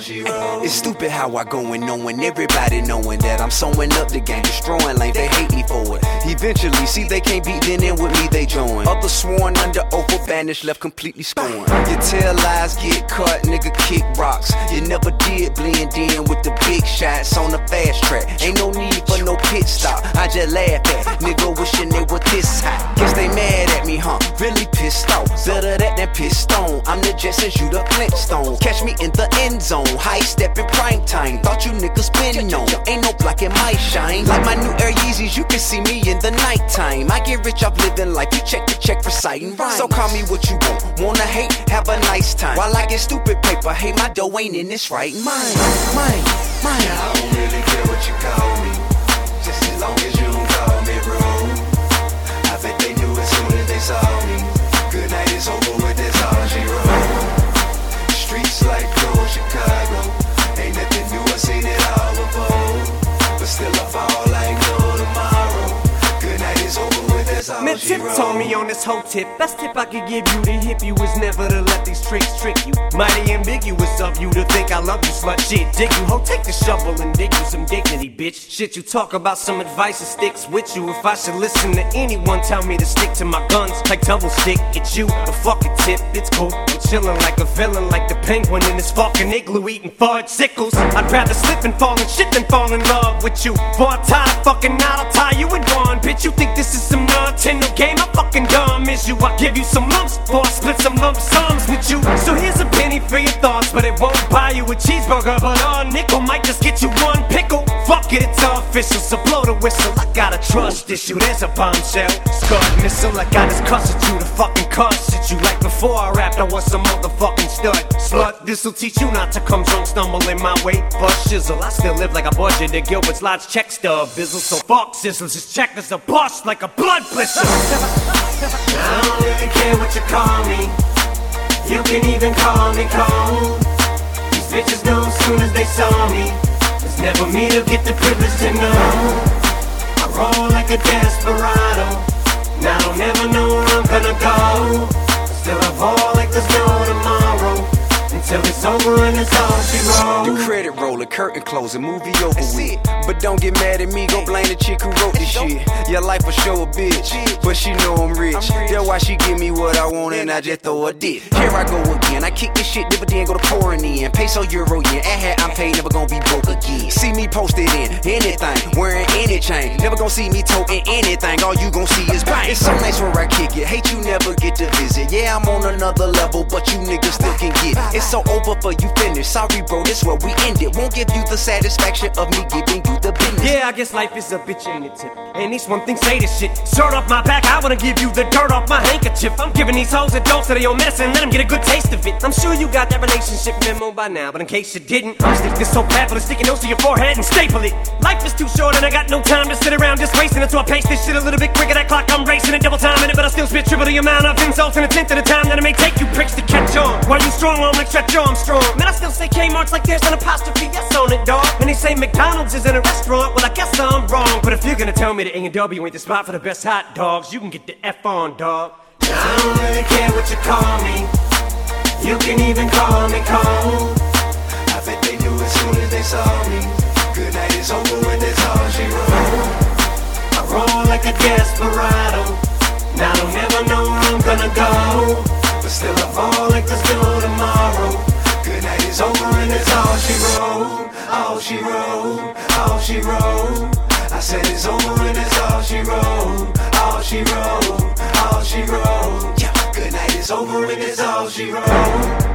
she wrote. It's stupid how I go and knowing everybody knowing that I'm sewing up the game, destroying lanes, they hate me for it. Eventually, see they can't beat, then in with me they join. Others sworn under oath or banished, left completely scorned. You tell lies, get cut, nigga kick rocks. You never did blend in with the big shots on the fast track. Ain't no need for no pit stop, I just laugh at nigga wishing they were this hot. Guess they mad at me, huh? Really pissed off. Better that than pissed on. I'm the Jetsons, you the Flintstones. Catch me in the end zone, high step in prime time. Thought you niggas been known, ain't no blocking my shine. Like my new Air Yeezys, you can see me in the nighttime. I get rich off living life, you check the check for citing rhymes. So call me what you want, wanna hate, have a nice time. While I get stupid paper, hey my dough ain't in this right mind. I don't really care what you call me, just as long as you don't call me rude. I bet they knew as soon as they saw me. Good night is over with, that's all she wrote. Streets like cold Chicago, ain't nothing new, I seen it all before. But still I fall like no tomorrow. Good night is over with, that's all Man, she Tip wrote. told me on this whole tip, best tip I could give you to hip you is never to let these tricks trick you. Mighty ambiguous of you to think I love you, slut shit. Dig you, ho, take the shovel and dig you some dignity, bitch. Shit, you talk about some advice that sticks with you. If I should listen to anyone, tell me to stick to my guns like double stick. It's you, the fucking tip, it's cool. I'm chillin' like a villain, like the penguin in this fucking igloo eating fudge sickles. I'd rather slip and fall in shit than fall in love with you. Boy, I'm tired of fucking out, I'll tie you in one. Bitch, you think this is some Nintendo game? I'm fucking dumb as you. I give you some lumps, boy, I split some lump sums with you. So here's a penny for your thoughts, but it won't buy you a cheeseburger. But a nickel might just get you one pickle. Fuck it, it's official, so blow the whistle. I got a trust issue, there's a bombshell. Scarred missile, like I just cussed at you to fucking cuss at you. Like before I rapped, I was some motherfucking stud. Slut, this'll teach you not to come drunk, stumble in my way. Bust shizzle, I still live like a budget at Gilbert's Lodge check stub bizzle. So fuck sizzles, just check as a bust like a blood blister. I don't really care what you call me, you can even call me cold. These bitches know as soon as they saw me, it's never me to get the privilege to know. I roll like a desperado, now I don't never know where I'm gonna go. Still I fall like there's no tomorrow, until it's over and it's all she wrote. The credit roller, curtain closing, movie over with. But don't get mad at me, go blame the chick who wrote this shit. Your life will show a bitch, but she know I'm rich. That's why she give me what I want and I just throw a dick. Here I go again, I kick this shit, dividend go to pouring in. Peso, euro, yen, I'm paid, never gonna be broke again. See me posted in anything, wearing any chain. Never gonna see me toting anything, all you gon' see is bang. It's so nice where I kick it, hate you never get to visit. Yeah, I'm on another level, but you niggas still can get it. It's so over for you finished, sorry bro, this where we end it. Won't give you the satisfaction of me giving you the business. Yeah, I guess life is a bitch, ain't it, Tip? And these one thing say this shit. Shirt off my back, I wanna give you the dirt off my handkerchief. I'm giving these hoes a dose of their own medicine, let them get a good taste of it. I'm sure you got that relationship memo by now, but in case you didn't, I'll stick this so bad for the sticky nose to your forehead and staple it. Life is too short and I got no time to sit around just wasting it, so I pace this shit a little bit quicker. That clock I'm racing and double timing it, but I still spit triple the amount of insults in a tenth of the time that it may take you pricks to catch on. While you strong arm like stretch Armstrong, man, I still say Kmart's like there's an apostrophe S on it, dog. And they say McDonald's is in a restaurant, well I guess I'm wrong. But if you're gonna tell me that A&W ain't the spot for the best hot dogs, you can get the F on, dog. I don't really care what you call me, you can even call me cold. I bet they knew as soon as they saw me. Good night is over with, that's all she wrote. I roll like a desperado, now I don't ever know where I'm gonna go. But still I fall like there's no tomorrow. Good night is over and that's all she wrote. All she wrote, all she wrote. I said it's over and that's all she wrote. All she wrote, all she wrote. Yeah, good night is over and that's all she wrote.